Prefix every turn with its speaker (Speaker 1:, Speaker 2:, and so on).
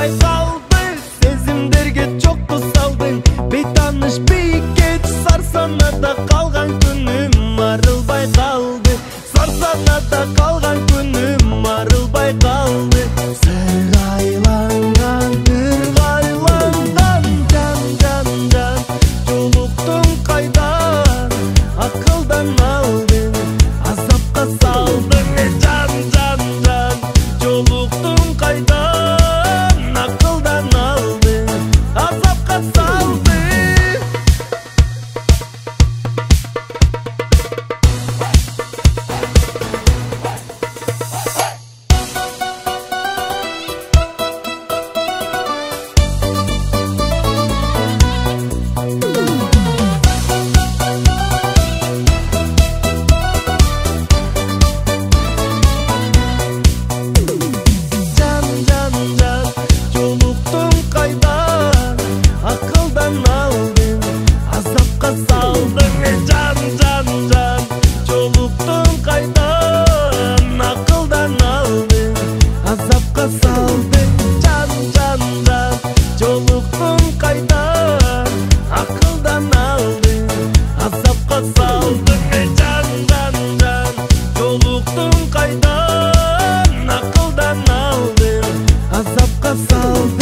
Speaker 1: арылбай калды, сезимдерге чокку салдың. Бейтаныш бийкеч сарсанада калган күнүм арылбай калды. Сарсанада калган күнүм арылбай калды. Сыргайланган ыргайланган жан жолуктум кайдан, акылдан алдың, азапка салдың. Жан жолуктум кайдан, акылдан алдың, азапка салдың. Жолуктум кайдан, акылдан алдың, азапка салдың. Жан жолуктум кайдан, акылдан алдың, азапка салдың.